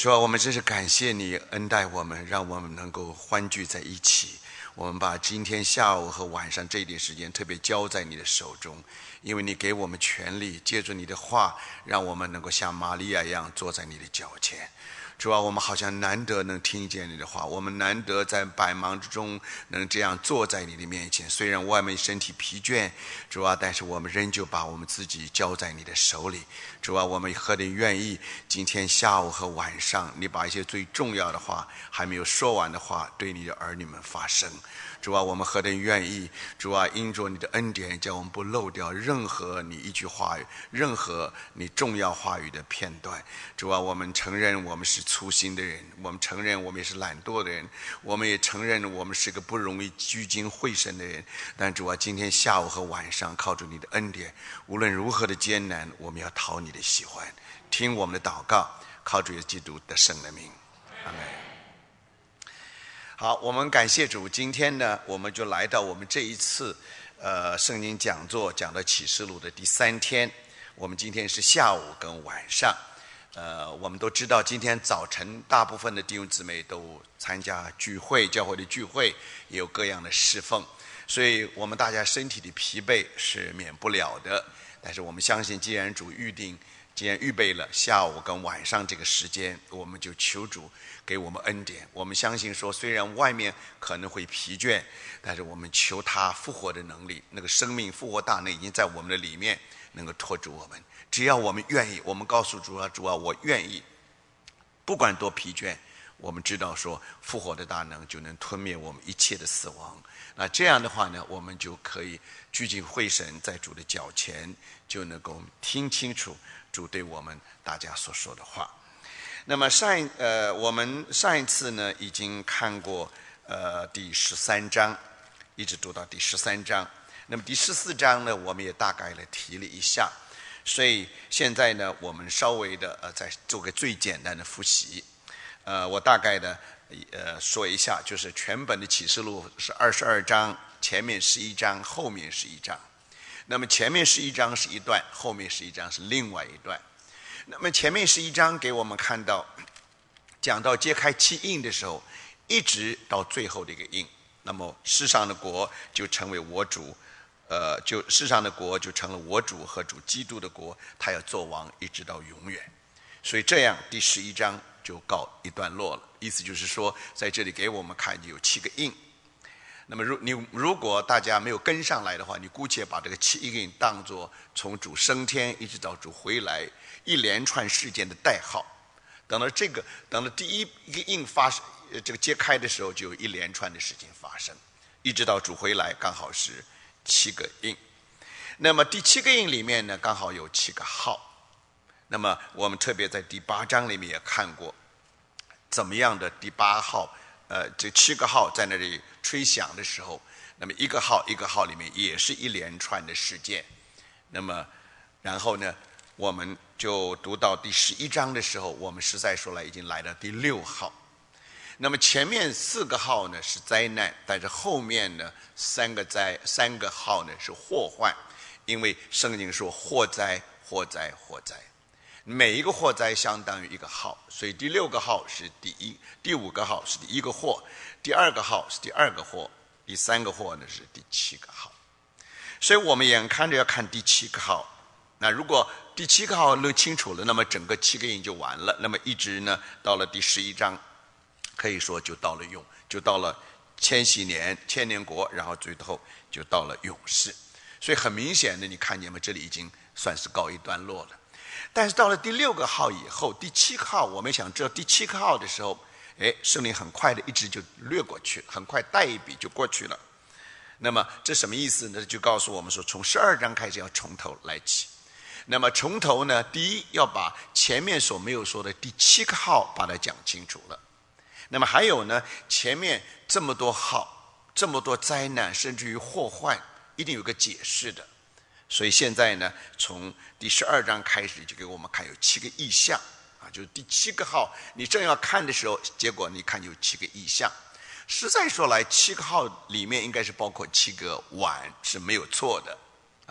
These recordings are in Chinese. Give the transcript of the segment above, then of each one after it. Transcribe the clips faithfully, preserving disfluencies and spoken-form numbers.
主啊，我们真是感谢你恩待我们，让我们能够欢聚在一起。我们把今天下午和晚上这一点时间特别交在你的手中，因为你给我们权利，借助你的话，让我们能够像玛利亚一样坐在你的脚前。主啊，我们好像难得能听见你的话，我们难得在百忙之中能这样坐在你的面前。虽然外面身体疲倦，主啊，但是我们仍旧把我们自己交在你的手里。主啊，我们何等愿意今天下午和晚上，你把一些最重要的话还没有说完的话对你的儿女们发声。主啊，我们何等愿意，主啊，因着你的恩典，叫我们不漏掉任何你一句话语，任何你重要话语的片段。主啊，我们承认我们是粗心的人，我们承认我们也是懒惰的人，我们也承认我们是个不容易聚精会神的人。但主啊，今天下午和晚上，靠着你的恩典，无论如何的艰难，我们要讨你的喜欢，听我们的祷告，靠主耶稣基督得胜的名，阿们。好，我们感谢主。今天呢，我们就来到我们这一次呃圣经讲座讲到启示录的第三天。我们今天是下午跟晚上，呃，我们都知道今天早晨大部分的弟兄姊妹都参加聚会，教会的聚会也有各样的侍奉，所以我们大家身体的疲惫是免不了的。但是我们相信，既然主预定，既然预备了下午跟晚上这个时间，我们就求主给我们恩典。我们相信说，虽然外面可能会疲倦，但是我们求他复活的能力，那个生命复活大能已经在我们的里面能够托住我们。只要我们愿意，我们告诉主啊，主啊，我愿意，不管多疲倦，我们知道说复活的大能就能吞灭我们一切的死亡。那这样的话呢，我们就可以聚精会神在主的脚前，就能够听清楚主对我们大家所说的话。那么上一呃，我们上一次呢已经看过呃第十三章，一直读到第十三章。那么第十四章呢，我们也大概的提了一下，所以现在呢，我们稍微的呃再做个最简单的复习。呃，我大概的呃说一下，就是全本的启示录是二十二章，前面是一章，后面是一章。那么前面是一章是一段，后面是一章是另外一段。那么前面是一章给我们看到，讲到揭开七印的时候，一直到最后的一个印，那么世上的国就成为我主，呃，就世上的国就成了我主和主基督的国，他要做王一直到永远。所以这样第十一章就告一段落了。意思就是说，在这里给我们看有七个印。那么如你如果大家没有跟上来的话，你姑且把这个七印当作从主升天一直到主回来一连串事件的代号。等到这个等到第一一个印发生，这个揭开的时候，就有一连串的事情发生，一直到主回来刚好是七个印。那么第七个印里面呢，刚好有七个号。那么我们特别在第八章里面也看过，怎么样的第八号，呃，这七个号在那里吹响的时候，那么一个号一个号里面也是一连串的事件。那么然后呢，我们就读到第十一章的时候，我们实在说来已经来到第六号。那么前面四个号呢是灾难，但是后面呢三个灾三个号呢是祸患，因为圣经说祸灾祸灾祸灾，每一个祸灾相当于一个号，所以第六个号是第一，第五个号是第一个祸，第二个号是第二个祸，第三个祸呢是第七个号。所以我们眼看着要看第七个号，那如果第七个号弄清楚了，那么整个七个印就完了。那么一直呢到了第十一章，可以说就到了永，就到了千禧年千年国，然后最后就到了永世。所以很明显的，你看见吗？这里已经算是告一段落了。但是到了第六个号以后，第七个号，我们想知道第七个号的时候，哎，圣灵很快的一直就略过去，很快带一笔就过去了。那么这什么意思呢？就告诉我们说，从十二章开始要从头来起。那么从头呢，第一要把前面所没有说的第七个号把它讲清楚了。那么还有呢，前面这么多号，这么多灾难，甚至于祸患，一定有个解释的。所以现在呢，从第十二章开始就给我们看有七个意象啊，就是第七个号，你正要看的时候，结果你看有七个意象。实在说来，七个号里面应该是包括七个碗是没有错的啊。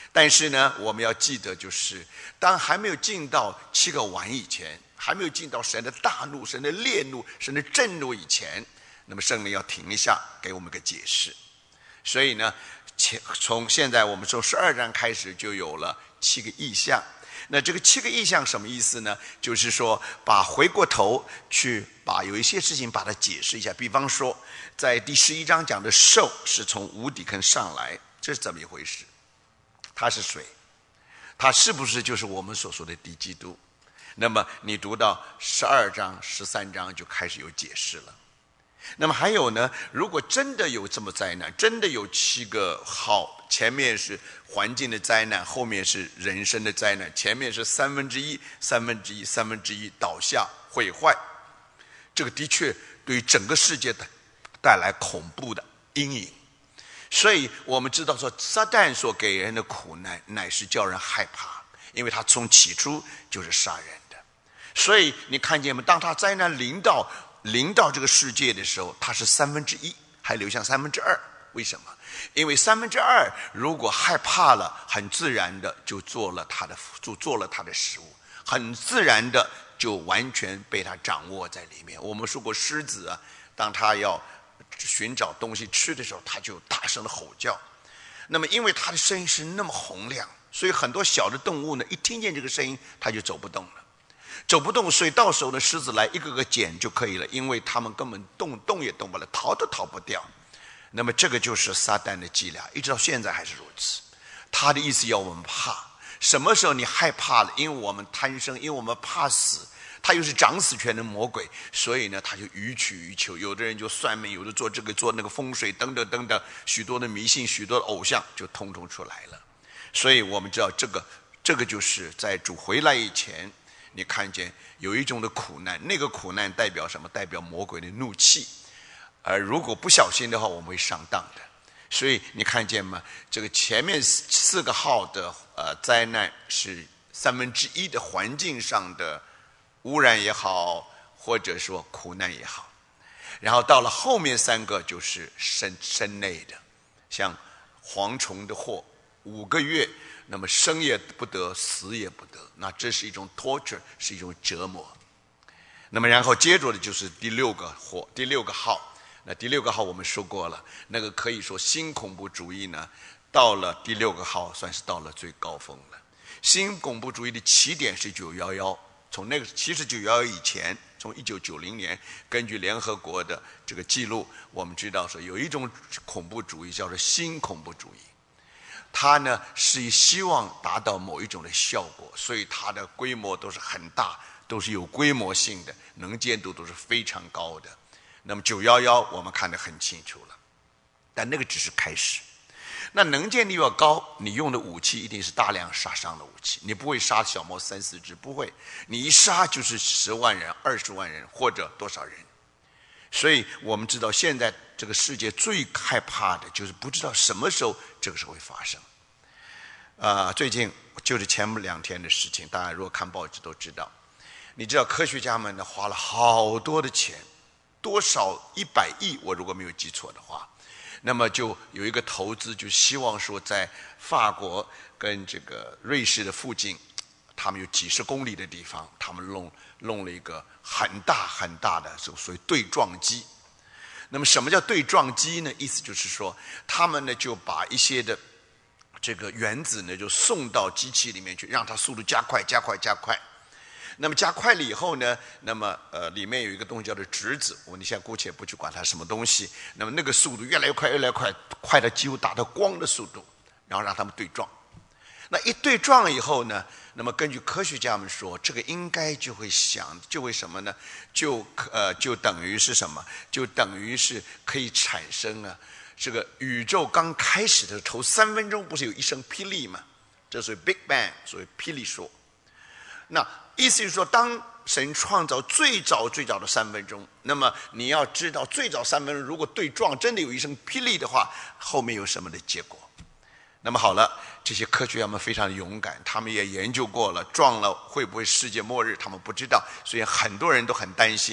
但是呢，我们要记得，就是当还没有进到七个碗以前，还没有进到神的大怒、神的烈怒、神的震怒以前，那么圣灵要停一下，给我们个解释。所以呢，从现在我们从十二章开始就有了七个异象。那这个七个异象什么意思呢？就是说把回过头去把有一些事情把它解释一下。比方说在第十一章讲的兽是从无底坑上来，这是怎么一回事？它是谁？它是不是就是我们所说的敌基督？那么你读到十二章十三章就开始有解释了。那么还有呢，如果真的有这么灾难，真的有七个号，前面是环境的灾难，后面是人生的灾难，前面是三分之一三分之一三分之一倒下毁坏，这个的确对于整个世界的带来恐怖的阴影。所以我们知道说，撒旦所给人的苦难乃是叫人害怕，因为他从起初就是杀人的。所以你看见吗？当他灾难临到临到这个世界的时候，它是三分之一，还留下三分之二。为什么？因为三分之二如果害怕了，很自然的就做了他的就做了他的食物，很自然的就完全被他掌握在里面。我们说过，狮子啊，当他要寻找东西吃的时候，他就大声的吼叫。那么因为他的声音是那么洪亮，所以很多小的动物呢，一听见这个声音，它就走不动了。走不动，所以到时候呢，狮子来一个个捡就可以了，因为他们根本动动也动不了，逃都逃不掉。那么这个就是撒旦的伎俩，一直到现在还是如此。他的意思要我们怕，什么时候你害怕了？因为我们贪生，因为我们怕死，他又是掌死权的魔鬼，所以呢，他就予取予求。有的人就算命，有的做这个做那个风水等等等等，许多的迷信，许多的偶像就通通出来了。所以我们知道这个这个就是在主回来以前，你看见有一种的苦难，那个苦难代表什么？代表魔鬼的怒气。而如果不小心的话，我们会上当的。所以你看见吗？这个前面四个号的呃灾难是三分之一的环境上的污染也好，或者说苦难也好。然后到了后面三个就是身身内的，像蝗虫的祸，五个月，那么生也不得，死也不得，那这是一种 torture， 是一种折磨。那么然后接着的就是第六个祸，第六个号。那第六个号我们说过了，那个可以说新恐怖主义呢，到了第六个号算是到了最高峰了。新恐怖主义的起点是九一一，从那个其实九一一以前，从一九九零年，根据联合国的这个记录，我们知道说有一种恐怖主义叫做新恐怖主义，它呢是希望达到某一种的效果，所以它的规模都是很大，都是有规模性的，能见度都是非常高的。那么九一一我们看得很清楚了，但那个只是开始。那能见力要高，你用的武器一定是大量杀伤的武器，你不会杀小猫三四只，不会，你一杀就是十万人、二十万人或者多少人。所以我们知道现在这个世界最害怕的就是不知道什么时候这个事会发生。啊、呃，最近就是前两天的事情，大家如果看报纸都知道。你知道科学家们呢花了好多的钱，多少一百亿，我如果没有记错的话，那么就有一个投资，就希望说在法国跟这个瑞士的附近，他们有几十公里的地方，他们弄弄了一个很大很大的所谓对撞机。那么什么叫对撞机呢？意思就是说，他们呢就把一些的这个原子呢就送到机器里面去，让它速度加快加快加快。那么加快了以后呢，那么呃里面有一个东西叫做质子，我你现在姑且不去管它什么东西，那么那个速度越来越快越来越快，快到几乎达到光的速度，然后让他们对撞。那一对撞以后呢，那么根据科学家们说，这个应该就会想，就会什么呢？就呃就等于是什么？就等于是可以产生啊，这个宇宙刚开始的头三分钟不是有一声霹雳吗？这属于 Big Bang， 所谓霹雳说。那意思就是说，当神创造最早最早的三分钟，那么你要知道，最早三分钟如果对撞真的有一声霹雳的话，后面有什么的结果？那么好了，这些科学家们非常勇敢，他们也研究过了，撞了会不会世界末日，他们不知道，所以很多人都很担心。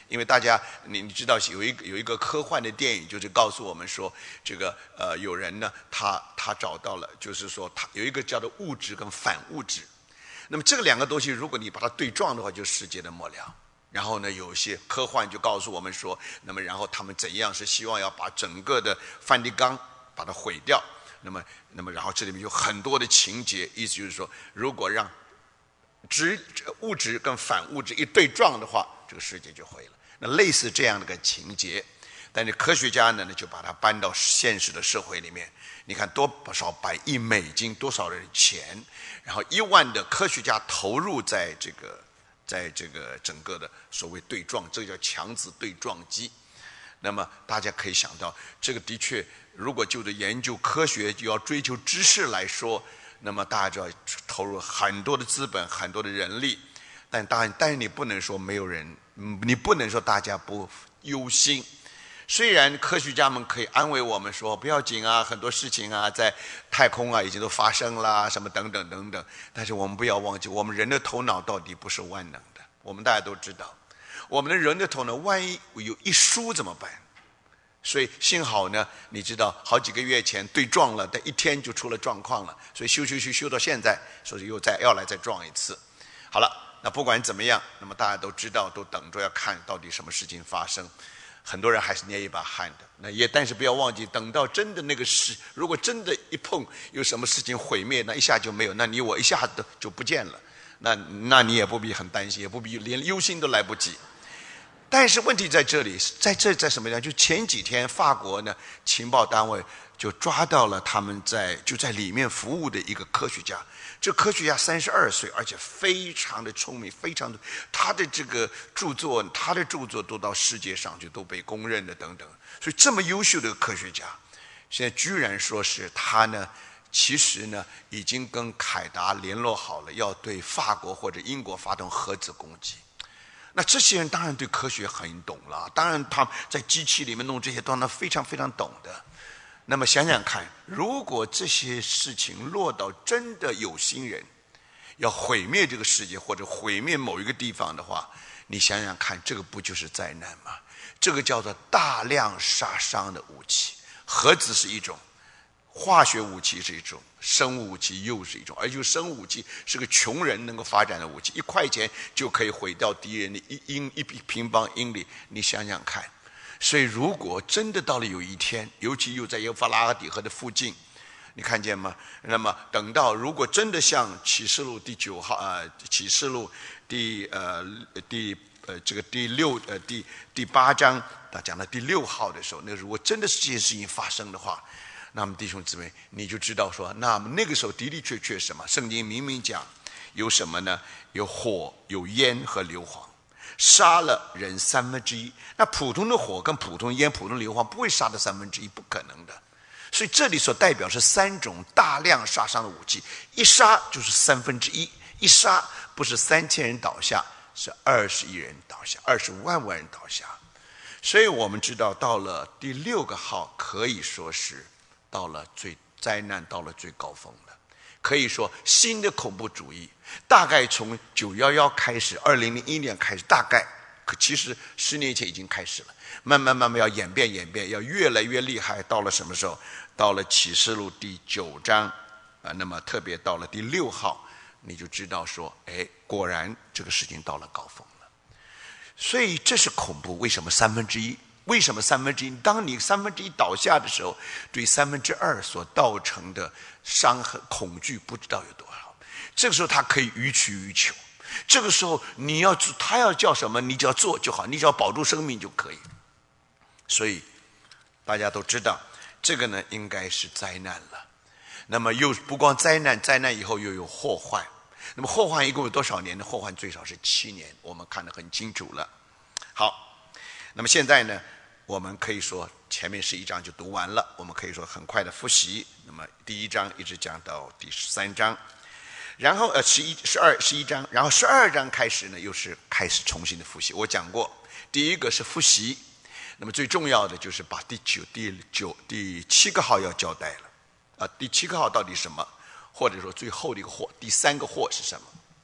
因为大家你你知道有一个有一个科幻的电影，就是告诉我们说，这个呃有人呢，他他找到了，就是说他有一个叫做物质跟反物质。那么这个两个东西，如果你把它对撞的话，就是世界的末了。然后呢，有一些科幻就告诉我们说，那么然后他们怎样是希望要把整个的梵蒂冈把它毁掉。那么，那么然后这里面有很多的情节，意思就是说，如果让质物质跟反物质一对撞的话，这个世界就毁了。那类似这样的个情节，但是科学家呢，就把它搬到现实的社会里面。你看多少百亿美金，多少人钱，然后一万的科学家投入在这个，在这个整个的所谓对撞，这个叫强子对撞机。那么大家可以想到，这个的确，如果就着研究科学，就要追求知识来说，那么大家就要投入很多的资本、很多的人力。但当然，但是你不能说没有人，你不能说大家不忧心。虽然科学家们可以安慰我们说不要紧啊，很多事情啊在太空啊已经都发生了，什么等等等等，但是我们不要忘记，我们人的头脑到底不是万能的。我们大家都知道，我们的人的头脑万一有一疏怎么办？所以幸好呢，你知道好几个月前对撞了，但一天就出了状况了，所以修修修修到现在，所以又再要来再撞一次。好了，那不管怎么样，那么大家都知道，都等着要看到底什么事情发生。很多人还是捏一把汗的，那也但是不要忘记，等到真的那个事，如果真的一碰有什么事情毁灭，那一下就没有，那你我一下子就不见了，那那你也不必很担心，也不必连忧心都来不及。但是问题在这里，在这在什么地方？就前几天法国呢情报单位就抓到了他们在就在里面服务的一个科学家。这科学家三十二岁，而且非常的聪明，非常的他的这个著作，他的著作都到世界上去都被公认的等等。所以这么优秀的科学家，现在居然说是他呢，其实呢已经跟凯达联络好了，要对法国或者英国发动核子攻击。那这些人当然对科学很懂了，当然他在机器里面弄这些当然非常非常懂的。那么想想看，如果这些事情落到真的有心人要毁灭这个世界或者毁灭某一个地方的话，你想想看，这个不就是灾难吗？这个叫做大量杀伤的武器，核子是一种，化学武器是一种，生物武器又是一种，而且生物武器是个穷人能够发展的武器，一块钱就可以毁掉敌人的一英一平方英里，你想想看。所以如果真的到了有一天，尤其又在幼发拉底河的附近，你看见吗？那么等到如果真的像启示录第九号呃启示录第呃第呃这个第六呃第第八章他讲的第六号的时候，那如果真的是这件事情发生的话，那么弟兄姊妹，你就知道说，那么那个时候的的确确什么？圣经明明讲有什么呢？有火、有烟和硫磺，杀了人三分之一。那普通的火跟普通烟、普通硫磺不会杀的三分之一，不可能的。所以这里所代表是三种大量杀伤的武器，一杀就是三分之一，一杀不是三千人倒下，是二十亿人倒下，二十万万人倒下。所以我们知道，到了第六个号，可以说是到了最灾难，到了最高峰了。可以说，新的恐怖主义大概从九一一开始，二零零一年开始，大概可其实十年前已经开始了，慢慢慢慢要演变演变，要越来越厉害。到了什么时候？到了启示录第九章啊，那么特别到了第六号，你就知道说，哎，果然这个事情到了高峰了。所以这是恐怖。为什么三分之一？为什么三分之一？当你三分之一倒下的时候，对三分之二所造成的伤痕、恐惧不知道有多少。这个时候他可以予取予求。这个时候你要他要叫什么，你只要做就好，你只要保住生命就可以。所以大家都知道，这个呢应该是灾难了。那么又不光灾难，灾难以后又有祸患。那么祸患一共有多少年呢？祸患最少是七年，我们看得很清楚了。好，那么现在呢，我们可以说前面十一章就读完了，我们可以说很快的复习。那么第一章一直讲到第十三章，然后呃十一、十二、十一章，然后十二章开始呢，又是开始重新的复习。我讲过，第一个是复习，那么最重要的就是把第九、第九、第七个号要交代了。啊，第七个号到底什么？或者说最后的一个祸，第三个祸是什么？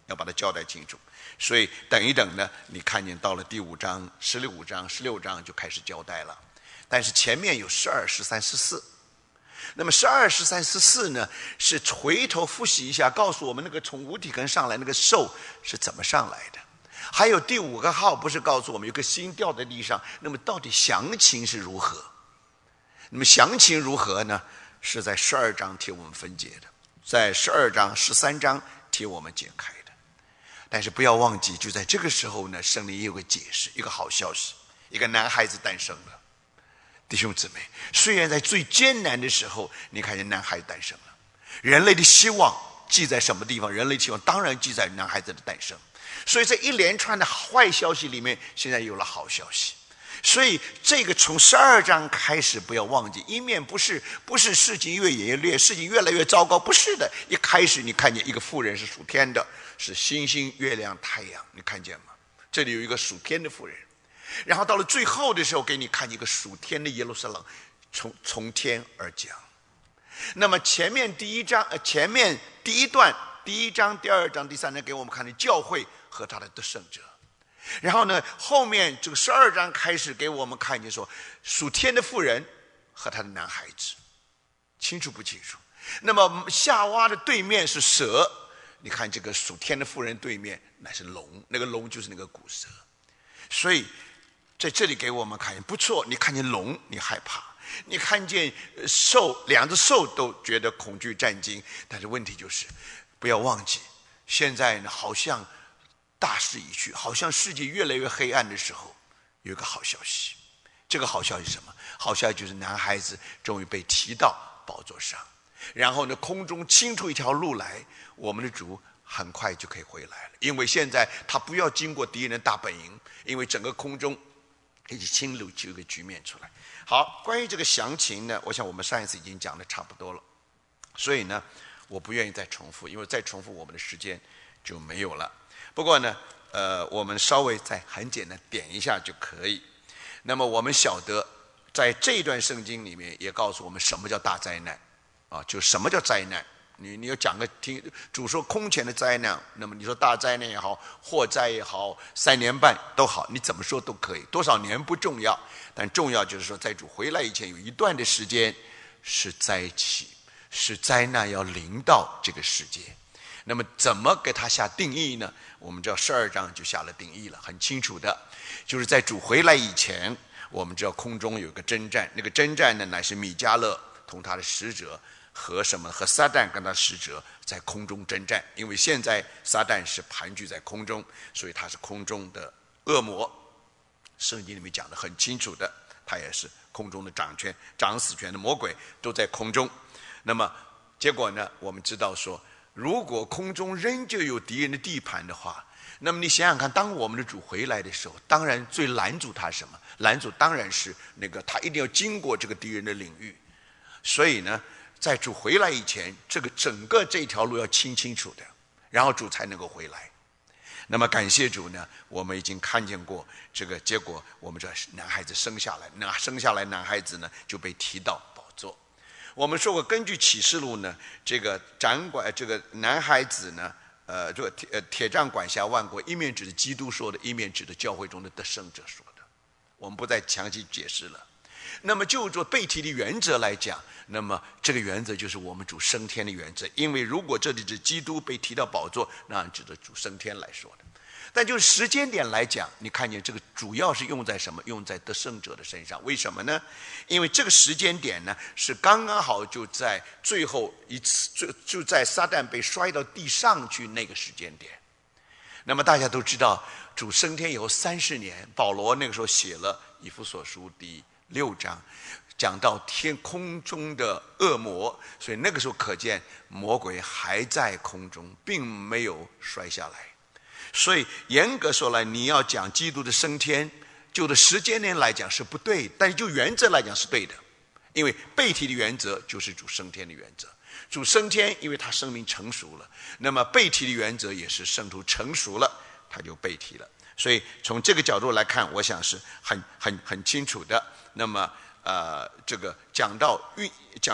要把它交代清楚。所以等一等呢，你看见到了第五章、十五章、十六章就开始交代了。但是前面有十二、十三、十四。那么十二、十三、十四呢，是回头复习一下，告诉我们那个从无底坑上来那个兽是怎么上来的。还有第五个号不是告诉我们有个心掉在地上，那么到底详情是如何？那么详情如何呢？是在十二章替我们分解的，在十二章、十三章替我们解开的。但是不要忘记，就在这个时候呢，圣灵也有个解释，一个好消息，一个男孩子诞生了。弟兄姊妹，虽然在最艰难的时候，你看见男孩子诞生了，人类的希望记在什么地方？人类的希望当然记在男孩子的诞生。所以这一连串的坏消息里面，现在有了好消息。所以这个从十二章开始，不要忘记，一面不是不是事情越演越烈，事情越来越糟糕，不是的。一开始你看见一个妇人是属天的，是星星、月亮、太阳，你看见吗？这里有一个属天的妇人。然后到了最后的时候，给你看一个属天的耶路撒冷从从天而降。那么前面第一章，呃，前面第一段，第一章、第二章、第三章给我们看的教会和他的得胜者。然后呢，后面这个十二章开始给我们看见说，属天的妇人和他的男孩子，清楚不清楚？那么夏娃的对面是蛇，你看这个属天的妇人对面乃是龙，那个龙就是那个古蛇。所以在这里给我们看见不错，你看见龙你害怕，你看见兽，两只兽都觉得恐惧战惊。但是问题就是不要忘记，现在呢好像大势已去，好像世界越来越黑暗的时候，有一个好消息。这个好消息是什么？好消息就是男孩子终于被提到宝座上，然后呢空中清出一条路来，我们的主很快就可以回来了。因为现在他不要经过敌人的大本营，因为整个空中一起清流就有个局面出来。好，关于这个详情呢，我想我们上一次已经讲的差不多了，所以呢我不愿意再重复，因为再重复我们的时间就没有了。不过呢呃，我们稍微再很简单点一下就可以。那么我们晓得在这一段圣经里面也告诉我们什么叫大灾难啊，就什么叫灾难。你你要讲个听主说空前的灾难，那么你说大灾难也好，祸灾也好，三年半都好，你怎么说都可以，多少年不重要，但重要就是说在主回来以前有一段的时间是灾期，是灾难要临到这个世界。那么怎么给他下定义呢？我们知道十二章就下了定义了，很清楚的，就是在主回来以前，我们知道空中有一个征战，那个征战呢乃是米迦勒同他的使者和什么和撒旦跟他使者在空中征战。因为现在撒旦是盘踞在空中，所以他是空中的恶魔，圣经里面讲得很清楚的，他也是空中的掌权掌死权的魔鬼都在空中。那么结果呢，我们知道说，如果空中仍旧有敌人的地盘的话，那么你想想看，当我们的主回来的时候，当然最拦阻他什么？拦阻当然是那个他一定要经过这个敌人的领域。所以呢在主回来以前，这个整个这条路要清清楚的，然后主才能够回来。那么感谢主呢，我们已经看见过这个结果。我们这男孩子生下来，那生下来男孩子呢就被提到宝座。我们说过，根据启示录呢，这个掌管这个男孩子呢，呃，这个铁呃铁杖管辖万国，一面指的基督说的，一面指的教会中的得胜者说的。我们不再详细解释了。那么就做背题的原则来讲，那么这个原则就是我们主升天的原则。因为如果这里是基督被提到宝座，那指的主升天来说的。但就是时间点来讲，你看见这个主要是用在什么？用在得胜者的身上。为什么呢？因为这个时间点呢，是刚刚好就在最后一次，就就在撒旦被摔到地上去那个时间点。那么大家都知道，主升天以后三十年，保罗那个时候写了以弗所书第六章，讲到天空中的恶魔，所以那个时候可见魔鬼还在空中，并没有摔下来。所以严格说来，你要讲基督的升天，就的时间点来讲是不对，但是就原则来讲是对的。因为背题的原则就是主升天的原则。主升天，因为他生命成熟了，那么背题的原则也是圣徒成熟了，他就背题了。所以从这个角度来看，我想是很很很清楚的。那么呃，这个讲到运讲到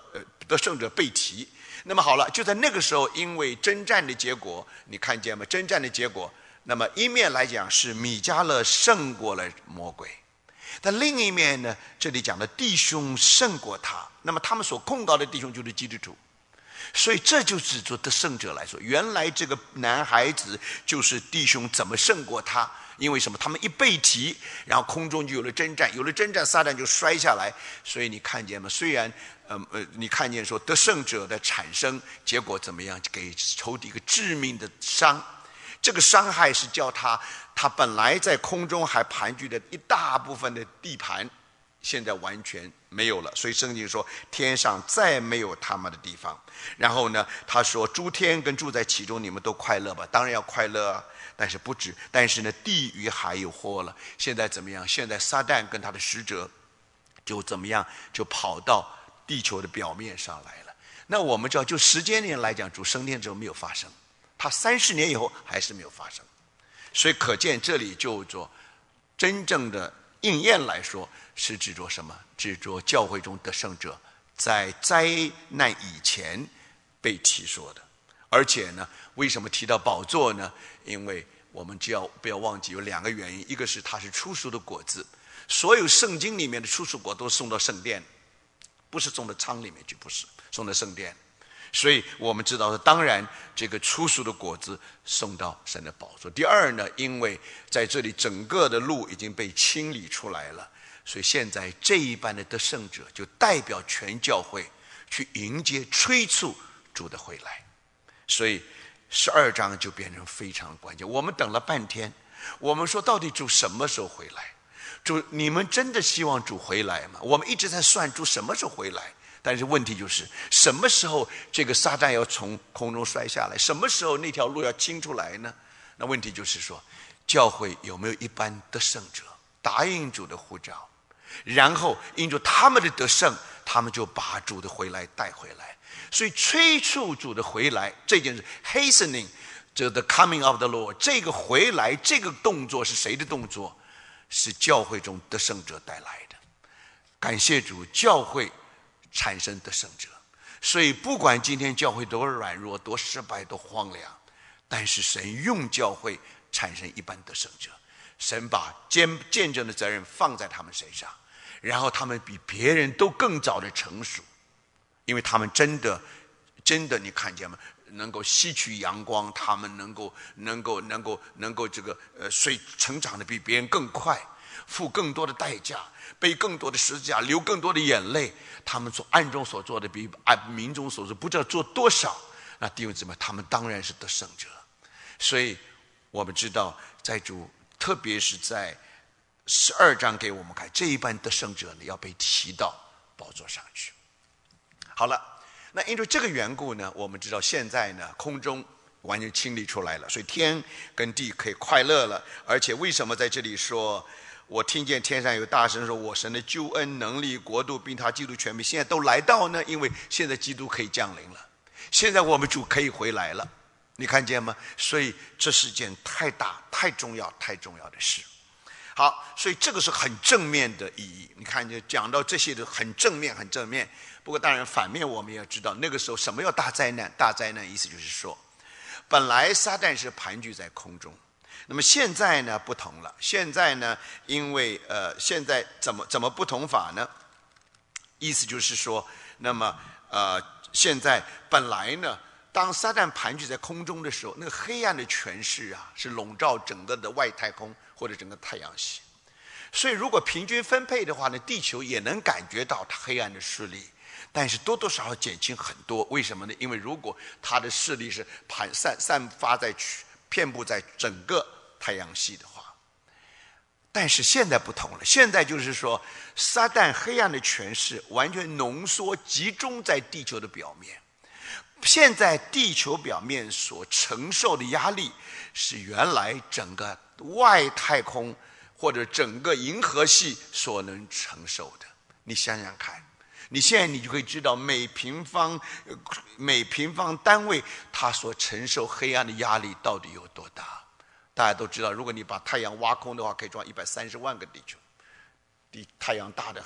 呃得胜者被提。那么好了，就在那个时候，因为征战的结果，你看见吗？征战的结果，那么一面来讲是米迦勒胜过了魔鬼，但另一面呢，这里讲的弟兄胜过他，那么他们所控告的弟兄就是基督徒。所以这就指着得胜者来说，原来这个男孩子就是弟兄怎么胜过他，因为什么？他们一被提，然后空中就有了征战，有了征战，撒旦就摔下来。所以你看见吗？虽然呃呃，你看见说得胜者的产生，结果怎么样？给仇敌一个致命的伤。这个伤害是叫他，他本来在空中还盘踞的一大部分的地盘，现在完全没有了。所以圣经说，天上再没有他们的地方。然后呢，他说诸天跟住在其中，你们都快乐吧。当然要快乐啊，但是不止。但是呢，地狱还有祸了。现在怎么样？现在撒旦跟他的使者就怎么样？就跑到地球的表面上来了。那我们知道，就时间年来讲，主升天之后没有发生，他三十年以后还是没有发生。所以可见这里就做真正的应验来说，是指着什么？指着教会中得胜者在灾难以前被提说的。而且呢，为什么提到宝座呢？因为我们只要不要忘记有两个原因，一个是它是初熟的果子，所有圣经里面的初熟果都送到圣殿，不是送到仓里面去，不是送到圣殿。所以我们知道，当然这个初熟的果子送到神的宝座。第二呢，因为在这里整个的路已经被清理出来了，所以现在这一班的得胜者就代表全教会去迎接催促主的回来。所以十二章就变成非常关键。我们等了半天，我们说到底主什么时候回来？主，你们真的希望主回来吗？我们一直在算主什么时候回来，但是问题就是什么时候这个撒旦要从空中摔下来，什么时候那条路要清出来呢？那问题就是说，教会有没有一般得胜者答应主的呼召，然后因着他们的得胜，他们就把主的回来带回来。所以催促主的回来这件事 hastening 这 the coming of the Lord， 这个回来这个动作是谁的动作？是教会中得胜者带来的。感谢主，教会产生得胜者。所以不管今天教会多软弱多失败多荒凉，但是神用教会产生一般得胜者。神把见见证的责任放在他们身上，然后他们比别人都更早的成熟，因为他们真的真的你看见吗？能够吸取阳光，他们能够能够能够能够这个呃水成长的比别人更快，付更多的代价，背更多的十字架，流更多的眼泪。他们所暗中所做的比暗民中所做不知道做多少。那弟兄姊妹，他们当然是得胜者。所以我们知道，在主特别是在十二章给我们看，这一班得胜者呢要被提到宝座上去。好了。那因为这个缘故呢，我们知道现在呢空中完全清理出来了，所以天跟地可以快乐了。而且为什么在这里说，我听见天上有大声说，我神的救恩能力国度并他基督权柄现在都来到呢？因为现在基督可以降临了，现在我们主可以回来了，你看见吗？所以这是件太大太重要太重要的事。好，所以这个是很正面的意义。你看就讲到这些的很正面很正面。不过当然反面我们也要知道，那个时候什么叫大灾难？大灾难意思就是说，本来撒旦是盘踞在空中，那么现在呢不同了。现在呢，因为呃现在怎么怎么不同法呢？意思就是说，那么呃现在本来呢，当撒旦盘踞在空中的时候，那个黑暗的权势啊，是笼罩整个的外太空或者整个太阳系。所以如果平均分配的话呢，地球也能感觉到它黑暗的势力。但是多多少少减轻很多，为什么呢？因为如果它的势力是盘散散发在遍布在整个太阳系的话，但是现在不同了，现在就是说，撒旦黑暗的权势完全浓缩集中在地球的表面。现在地球表面所承受的压力，是原来整个外太空或者整个银河系所能承受的。你想想看。你现在你就可以知道每平方每平方单位它所承受黑暗的压力到底有多大。大家都知道，如果你把太阳挖空的话，可以装一百三十万个地球，比太阳大得很。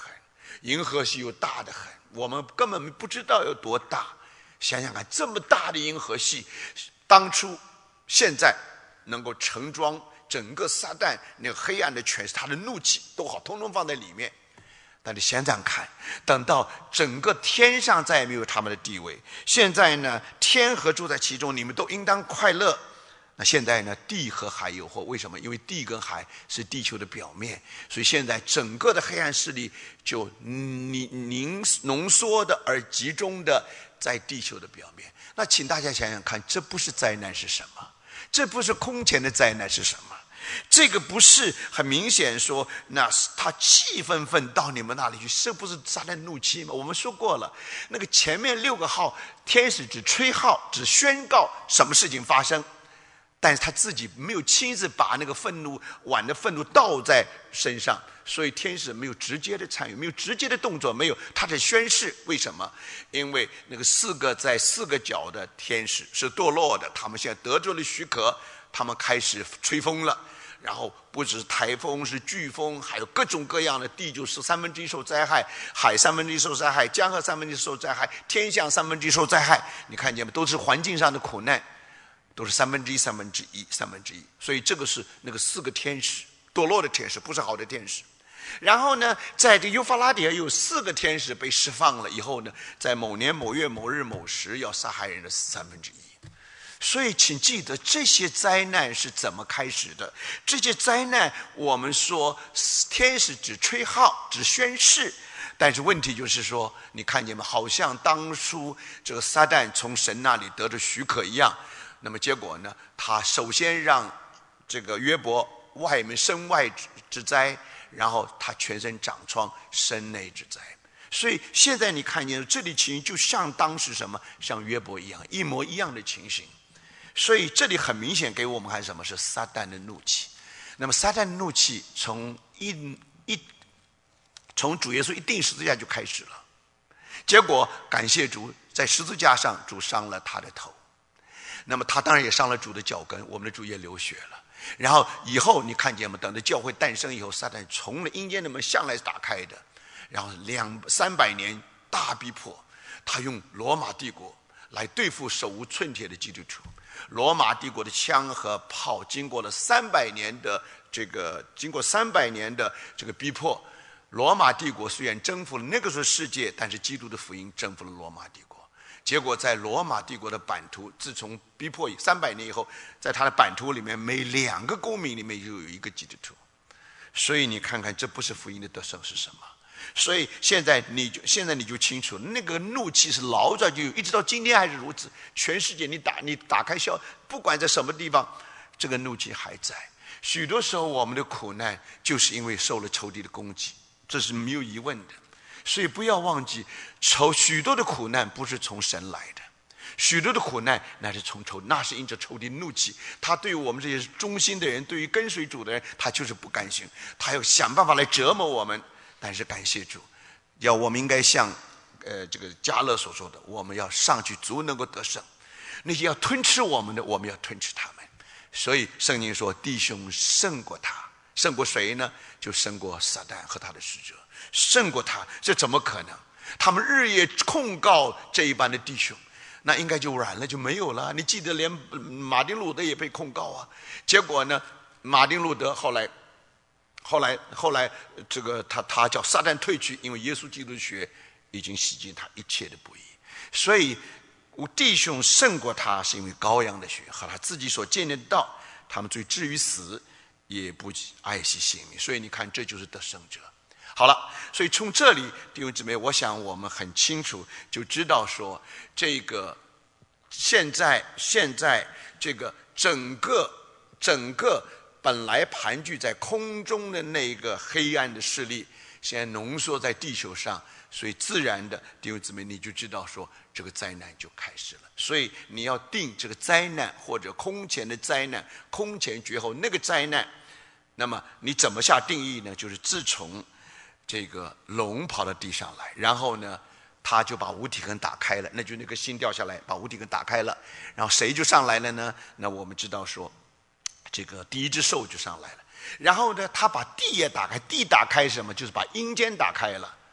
银河系又大得很，我们根本不知道有多大。想想看，这么大的银河系，当初现在能够盛装整个撒旦那个黑暗的权势，他的怒气都好，通通放在里面。但是想想看，等到整个天上再也没有他们的地位，现在呢，天和住在其中，你们都应当快乐。那现在呢，地和海有祸，为什么？因为地跟海是地球的表面，所以现在整个的黑暗势力就凝凝浓缩的而集中的在地球的表面。那请大家想想看，这不是灾难是什么？这不是空前的灾难是什么？这个不是很明显说，那他气愤愤到你们那里去，这不是撒旦怒气吗？我们说过了，那个前面六个号天使只吹号，只宣告什么事情发生，但是他自己没有亲自把那个愤怒碗的愤怒倒在身上，所以天使没有直接的参与，没有直接的动作，没有他的宣誓。为什么？因为那个四个在四个角的天使是堕落的，他们现在得到了许可，他们开始吹风了。然后不只是台风，是飓风，还有各种各样的，地就是三分之一受灾害，海三分之一受灾害，江河三分之一受灾害，天象三分之一受灾害。你看见没？都是环境上的苦难，都是三分之一、三分之一、三分之一。所以这个是那个四个天使，堕落的天使，不是好的天使。然后呢，在这幼发拉底河有四个天使被释放了以后呢，在某年某月某日某时要杀害人的三分之一。所以请记得，这些灾难是怎么开始的？这些灾难我们说天使只吹号，只宣誓，但是问题就是说，你看见吗？好像当初这个撒旦从神那里得着许可一样，那么结果呢，他首先让这个约伯外面身外之灾，然后他全身长疮，身内之灾。所以现在你看见这里情形就像当时什么，像约伯一样，一模一样的情形。所以这里很明显给我们看什么是撒旦的怒气。那么撒旦的怒气从一一从主耶稣一钉十字架就开始了，结果感谢主，在十字架上主伤了他的头，那么他当然也伤了主的脚跟，我们的主也流血了。然后以后你看见吗？等着教会诞生以后，撒旦从了阴间的门向来是打开的，然后两三百年大逼迫，他用罗马帝国来对付手无寸铁的基督徒。罗马帝国的枪和炮经过了三百年的这个经过三百年的这个逼迫，罗马帝国虽然征服了那个时候世界，但是基督的福音征服了罗马帝国。结果在罗马帝国的版图，自从逼迫三百年以后，在他的版图里面，每两个公民里面就有一个基督徒。所以你看看，这不是福音的得胜是什么？所以现在你就现在你就清楚，那个怒气是老早就有，一直到今天还是如此。全世界你打你打开消，不管在什么地方，这个怒气还在。许多时候我们的苦难就是因为受了仇敌的攻击，这是没有疑问的。所以不要忘记，仇许多的苦难不是从神来的，许多的苦难那是从仇，那是因着仇敌怒气。他对于我们这些忠心的人，对于跟随主的人，他就是不甘心，他要想办法来折磨我们。但是感谢主，要我们应该像呃这个迦勒所说的，我们要上去足能够得胜。那些要吞吃我们的，我们要吞吃他们。所以圣经说，弟兄胜过他，胜过谁呢？就胜过撒旦和他的使者，胜过他。这怎么可能？他们日夜控告这一般的弟兄，那应该就软了，就没有了。你记得连马丁路德也被控告啊，结果呢，马丁路德后来后来后来这个他他叫撒旦退去，因为耶稣基督的血已经洗净他一切的不义。所以弟兄胜过他，是因为羔羊的血和他自己所见的道，他们最至于死也不爱惜性命。所以你看，这就是得胜者。好了，所以从这里弟兄姊妹，我想我们很清楚就知道说，这个现在现在这个整个整个本来盘踞在空中的那个黑暗的势力，现在浓缩在地球上，所以自然的弟兄姊妹，你就知道说这个灾难就开始了。所以你要定这个灾难或者空前的灾难，空前绝后那个灾难，那么你怎么下定义呢？就是自从这个龙跑到地上来，然后呢他就把无体坑打开了，那就那个心掉下来，把无体坑打开了，然后谁就上来了呢？那我们知道说这个第一只兽就上来了，然后呢他把地也打开，地打开什么？就是把阴间打开了，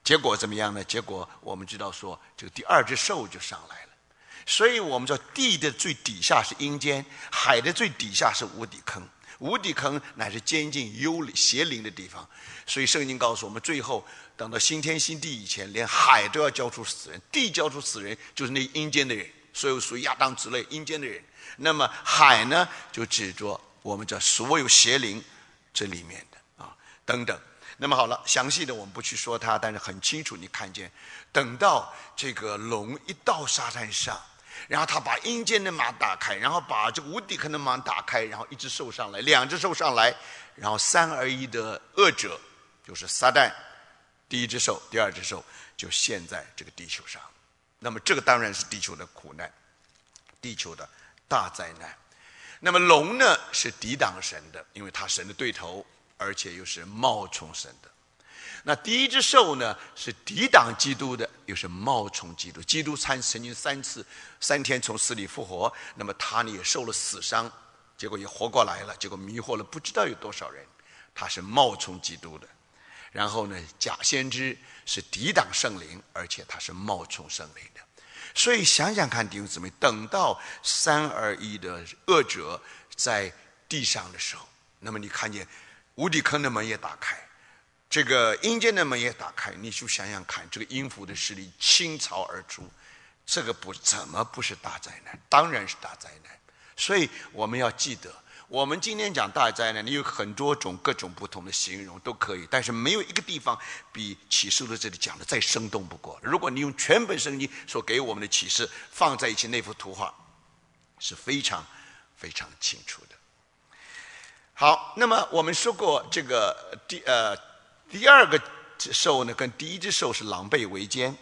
结果怎么样呢？结果我们知道说，这个第二只兽就上来了。所以我们说，地的最底下是阴间，海的最底下是无底坑。无底坑乃是监禁幽灵邪灵的地方。所以圣经告诉我们，最后等到新天新地以前，连海都要交出死人，地交出死人，就是那阴间的人，所有属于亚当之类阴间的人。那么海呢，就指着我们这所有邪灵这里面的啊等等。那么好了，详细的我们不去说它，但是很清楚，你看见，等到这个龙一到沙滩上，然后他把阴间的马打开，然后把这个无底坑的马打开，然后一只兽上来，两只兽上来，然后三而一的恶者，就是撒旦，第一只兽，第二只兽就陷在这个地球上。那么这个当然是地球的苦难，地球的大灾难。那么龙呢，是抵挡神的，因为他神的对头，而且又是冒充神的。那第一只兽呢，是抵挡基督的，又是冒充基督。基督曾经三次三天从死里复活，那么他呢也受了死伤，结果也活过来了，结果迷惑了不知道有多少人。他是冒充基督的。然后呢，假先知是抵挡圣灵，而且他是冒充圣灵的。所以想想看，弟兄姊妹，等到三而一的恶者在地上的时候，那么你看见无底坑的门也打开，这个阴间的门也打开，你就想想看，这个阴府的势力倾巢而出，这个不怎么不是大灾难？当然是大灾难。所以我们要记得，我们今天讲大灾难，你有很多种各种不同的形容都可以，但是没有一个地方比启示录这里讲的再生动不过。如果你用全本圣经所给我们的启示放在一起，那幅图画是非常非常清楚的。好，那么我们说过，这个第呃第二个兽呢，跟第一只兽是狼狈为奸。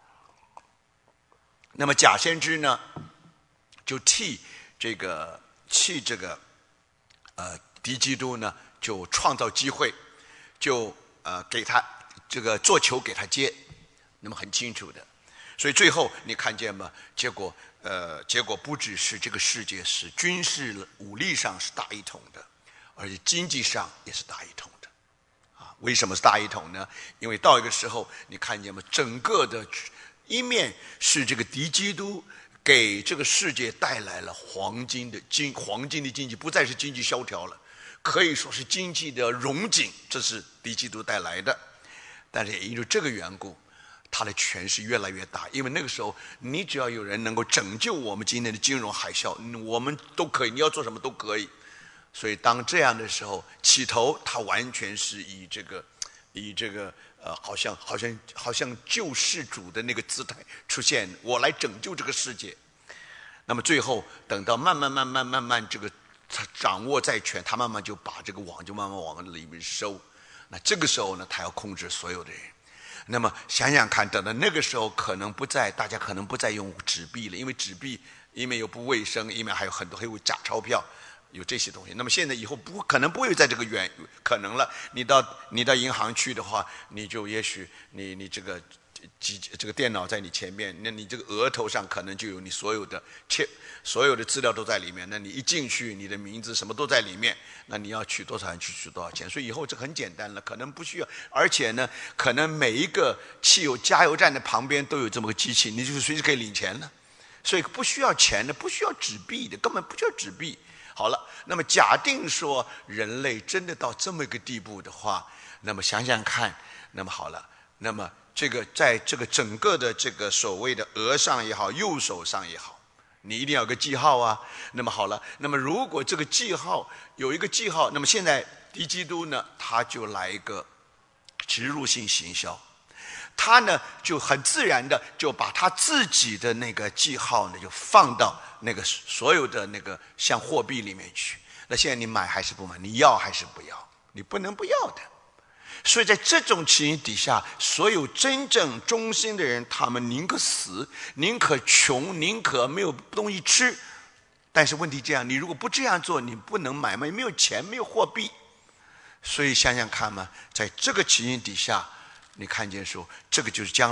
那么假先知呢，就替这个替这个呃敌基督呢，就创造机会，就呃给他这个做球给他接，那么很清楚的。所以最后你看见吗？结果呃结果不只是这个世界是军事武力上是大一统的，而且经济上也是大一统的。啊，为什么是大一统呢？因为到一个时候，你看见吗？整个的一面是这个敌基督给这个世界带来了黄金的经黄金的经济，不再是经济萧条了，可以说是经济的荣景，这是敌基督带来的。但是也因为这个缘故，他的权势越来越大，因为那个时候你只要有人能够拯救我们今天的金融海啸，我们都可以，你要做什么都可以。所以当这样的时候，起头他完全是以这个以这个呃，好像好像好像救世主的那个姿态出现，我来拯救这个世界。那么最后等到慢慢慢慢慢慢这个他掌握在权，他慢慢就把这个网就慢慢往里面收。那这个时候呢，他要控制所有的人。那么想想看，等到那个时候，可能不再大家可能不再用纸币了，因为纸币一面又不卫生，一面还有很多还有假钞票。有这些东西，那么现在以后不可能不会在这个远可能了。你到你到银行去的话，你就也许你你这个机这个电脑在你前面，那你这个额头上可能就有你所有的切所有的资料都在里面。那你一进去，你的名字什么都在里面。那你要取多少钱去取多少钱，所以以后这很简单了，可能不需要。而且呢，可能每一个汽油加油站的旁边都有这么个机器，你就随时可以领钱了。所以不需要钱的，不需要纸币的，根本不需要纸币。好了，那么假定说人类真的到这么一个地步的话，那么想想看，那么好了，那么这个在这个整个的这个所谓的额上也好，右手上也好，你一定要有个记号啊。那么好了，那么如果这个记号有一个记号，那么现在敌基督呢，他就来一个植入性行销。他呢就很自然的就把他自己的那个记号呢就放到那个所有的那个像货币里面去。那现在你买还是不买？你要还是不要？你不能不要的。所以在这种情形底下，所有真正忠心的人，他们宁可死，宁可穷，宁可没有东西吃。但是问题这样，你如果不这样做，你不能买卖，没有钱，没有货币。所以想想看嘛，在这个情形底下，你看见说，这个就是将来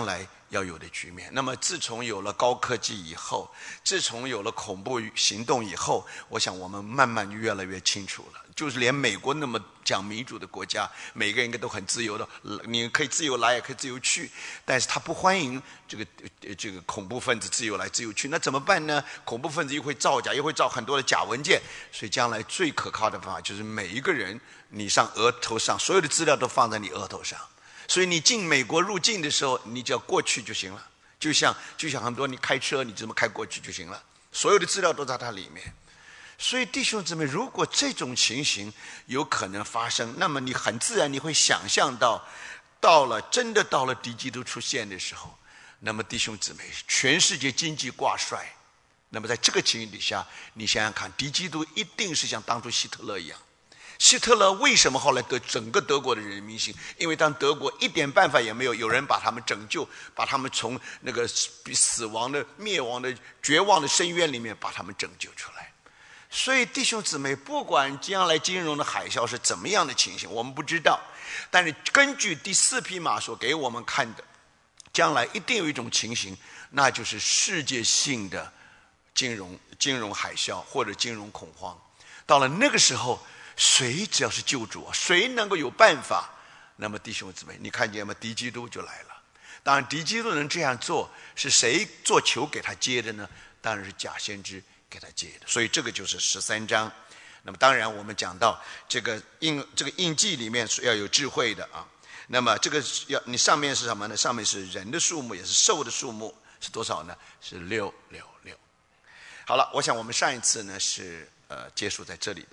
要有的局面。那么自从有了高科技以后，自从有了恐怖行动以后，我想我们慢慢越来越清楚了，就是连美国那么讲民主的国家，每个人应该都很自由的，你可以自由来也可以自由去，但是他不欢迎这个这个恐怖分子自由来自由去，那怎么办呢？恐怖分子又会造假，又会造很多的假文件，所以将来最可靠的方法就是每一个人你上额头上所有的资料都放在你额头上，所以你进美国入境的时候，你只要过去就行了，就像就像很多你开车，你这么开过去就行了，所有的资料都在它里面。所以弟兄姊妹，如果这种情形有可能发生，那么你很自然你会想象到，到了真的到了敌基督出现的时候，那么弟兄姊妹，全世界经济挂帅，那么在这个情形底下，你想想看，敌基督一定是像当初希特勒一样。希特勒为什么后来得整个德国的人民心？因为当德国一点办法也没有，有人把他们拯救，把他们从那个死亡的、灭亡的、绝望的深渊里面把他们拯救出来。所以弟兄姊妹，不管将来金融的海啸是怎么样的情形，我们不知道，但是根据第四匹马所给我们看的，将来一定有一种情形，那就是世界性的金融金融海啸或者金融恐慌。到了那个时候，谁只要是救主，谁能够有办法，那么弟兄姊妹，你看见吗？敌基督就来了。当然敌基督能这样做，是谁做球给他接的呢？当然是假先知给他接的。所以这个就是十三章。那么当然我们讲到这个印这个印记里面是要有智慧的啊。那么这个要你上面是什么呢？上面是人的数目，也是兽的数目，是多少呢？是六六六。好了，我想我们上一次呢是呃结束在这里的。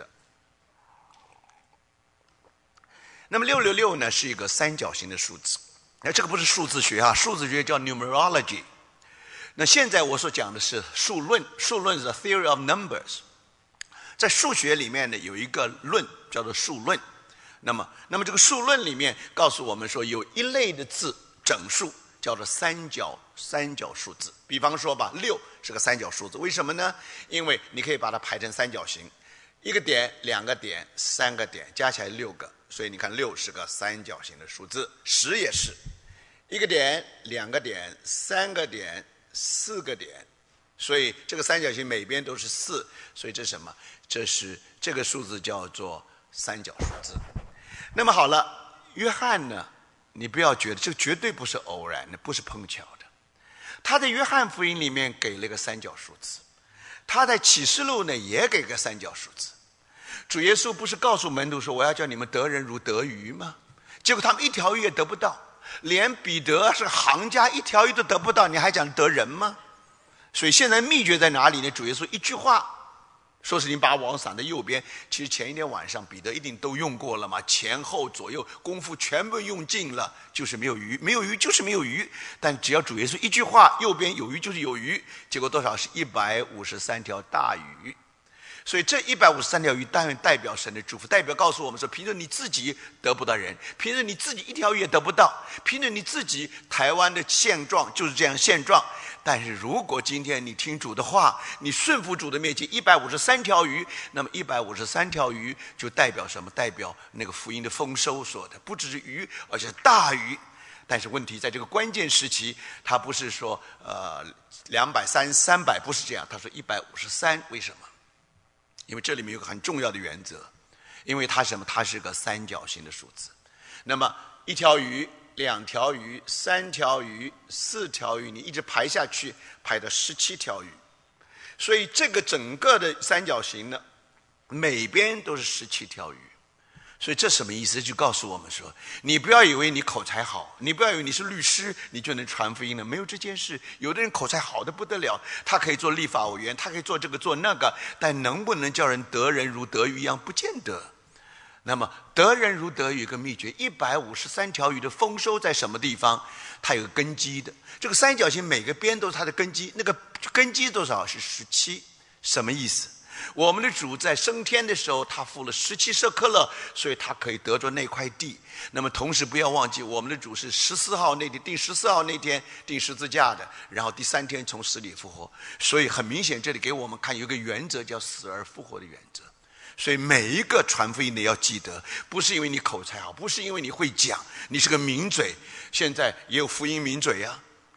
那么六六六呢是一个三角形的数字，那这个不是数字学啊，数字学叫 numerology。那现在我所讲的是数论，数论是 theory of numbers。在数学里面呢有一个论叫做数论。那么，那么这个数论里面告诉我们说，有一类的字整数叫做三角三角数字。比方说吧，六是个三角数字，为什么呢？因为你可以把它排成三角形，一个点、两个点、三个点，加起来六个。所以你看，六是个三角形的数字，十也是一个点、两个点、三个点、四个点，所以这个三角形每边都是四，所以这是什么？这是这个数字叫做三角数字。那么好了，约翰呢，你不要觉得这绝对不是偶然的，不是碰巧的。他在约翰福音里面给了一个三角数字，他在启示录呢也给个三角数字。主耶稣不是告诉门徒说，我要叫你们得人如得鱼吗？结果他们一条鱼也得不到，连彼得是行家一条鱼都得不到，你还讲得人吗？所以现在秘诀在哪里呢？主耶稣一句话说是你把网撒在右边，其实前一天晚上彼得一定都用过了嘛，前后左右功夫全部用尽了，就是没有鱼，没有鱼就是没有鱼。但只要主耶稣一句话，右边有鱼就是有鱼，结果多少？是一百五十三条大鱼。所以这一百五十三条鱼当然代表神的祝福，代表告诉我们说，凭着你自己得不到人，凭着你自己一条鱼也得不到，凭着你自己台湾的现状就是这样现状。但是如果今天你听主的话，你顺服主的面前一百五十三条鱼，那么一百五十三条鱼就代表什么？代表那个福音的丰收说的，不只是鱼，而且是大鱼。但是问题在这个关键时期，他不是说呃两百三三百，不是这样，他说一百五十三，为什么？因为这里面有个很重要的原则，因为它什么？它是个三角形的数字。那么一条鱼、两条鱼、三条鱼、四条鱼，你一直排下去，排到十七条鱼。所以这个整个的三角形呢，每边都是十七条鱼。所以这什么意思？就告诉我们说，你不要以为你口才好，你不要以为你是律师你就能传福音了，没有这件事。有的人口才好的不得了，他可以做立法委员，他可以做这个做那个，但能不能叫人得人如得鱼一样，不见得。那么得人如得鱼一个秘诀，一百五十三条鱼的丰收在什么地方？它有个根基的，这个三角形每个边都是它的根基，那个根基多少？是十七。什么意思？我们的主在升天的时候，他付了十七舍客勒，所以他可以得着那块地。那么同时不要忘记，我们的主是十四号那天定十四号那天定十字架的，然后第三天从死里复活。所以很明显，这里给我们看有一个原则，叫死而复活的原则。所以每一个传福音的要记得，不是因为你口才好，不是因为你会讲，你是个名嘴。现在也有福音名嘴啊，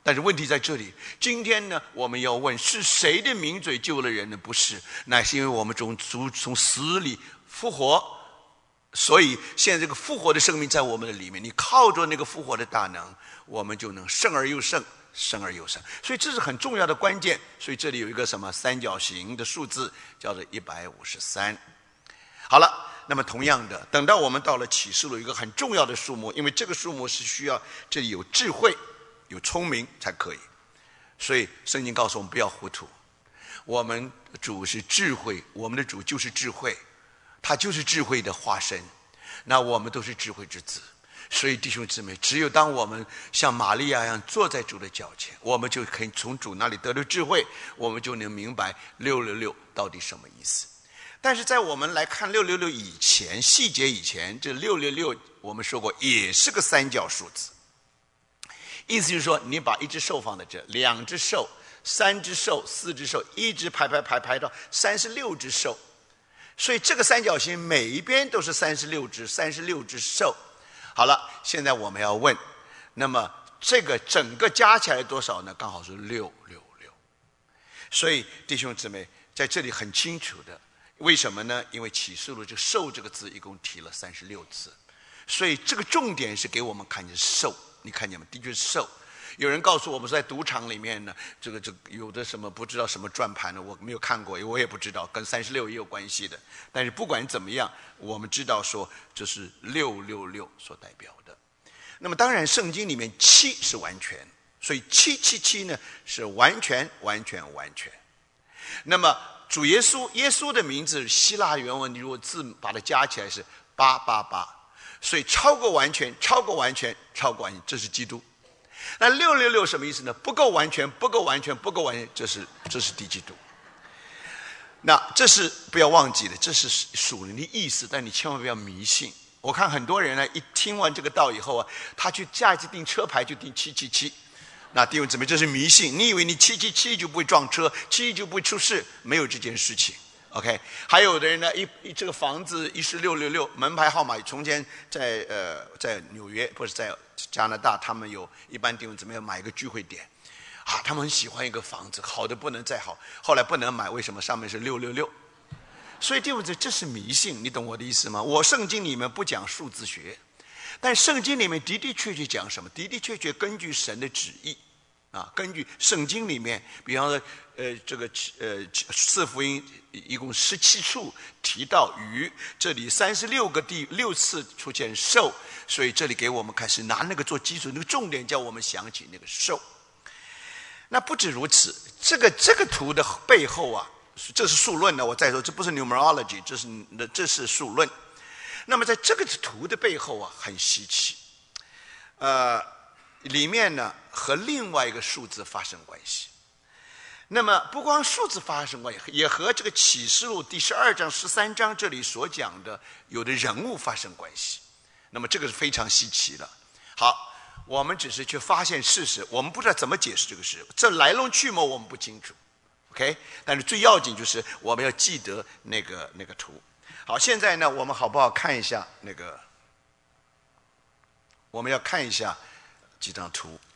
但是问题在这里，今天呢，我们要问是谁的名嘴救了人呢？不是，乃是因为我们从从从死里复活，所以现在这个复活的生命在我们的里面，你靠着那个复活的大能，我们就能胜而又胜，胜而又胜。所以这是很重要的关键。所以这里有一个什么三角形的数字，叫做一百五十三。好了。那么同样的，等到我们到了启示录，有一个很重要的数目，因为这个数目是需要这里有智慧、有聪明才可以。所以圣经告诉我们不要糊涂，我们主是智慧，我们的主就是智慧，他就是智慧的化身。那我们都是智慧之子，所以弟兄姊妹，只有当我们像玛利亚一样坐在主的脚前，我们就可以从主那里得到智慧，我们就能明白六六六到底什么意思。但是在我们来看六六六以前，细节以前，这六六六我们说过也是个三角数字，意思就是说，你把一只兽放在这，两只兽、三只兽、四只兽，一直排排排排到三十六只兽，所以这个三角形每一边都是三十六只，三十六只兽。好了，现在我们要问，那么这个整个加起来多少呢？刚好是六六六。所以弟兄姊妹，在这里很清楚的。为什么呢？因为启示录这兽这个字一共提了三十六次，所以这个重点是给我们看见兽。你看见吗？的确是兽。有人告诉我们说，在赌场里面呢，这个这个有的什么不知道什么转盘呢，我没有看过，我也不知道，跟三十六也有关系的。但是不管怎么样，我们知道说这是六六六所代表的。那么当然，圣经里面七是完全，所以七七七呢是完全完全完全。那么主耶稣，耶稣的名字希腊原文，你如果字把它加起来是八八八，所以超过完全，超过完全，超过完全，这是基督。那六六六什么意思呢？不够完全，不够完全，不够完全，这是这是敌基督。那这是不要忘记的，这是属灵的意思，但你千万不要迷信。我看很多人呢，一听完这个道以后啊，他去下一次订车牌就订七七七。那弟兄姊妹，这是迷信。你以为你七七七就不会撞车，七就不会出事？没有这件事情。OK， 还有的人呢，一一这个房子一是六六六，门牌号码从前在呃在纽约或者在加拿大，他们有一般弟兄姊妹要买一个聚会点，啊，他们很喜欢一个房子，好的不能再好，后来不能买，为什么？上面是六六六。所以弟兄姊妹，这是迷信，你懂我的意思吗？我圣经里面不讲数字学。但圣经里面的的确确讲什么？的的确确根据神的旨意，啊，根据圣经里面，比方说，呃，这个呃四福音一共十七处提到鱼，这里三十六个第六次出现兽，所以这里给我们开始拿那个做基础，那个重点叫我们想起那个兽。那不止如此，这个这个图的背后啊，这是数论的，我再说，这不是 numerology， 这是这是数论。那么在这个图的背后啊，很稀奇，呃，里面呢和另外一个数字发生关系。那么不光数字发生关系，也和这个启示录第十二章、十三章这里所讲的有的人物发生关系。那么这个是非常稀奇的。好，我们只是去发现事实，我们不知道怎么解释这个事，这来龙去脉我们不清楚。OK， 但是最要紧就是我们要记得那个那个图。好，现在呢，我们好不好看一下那个？我们要看一下几张图。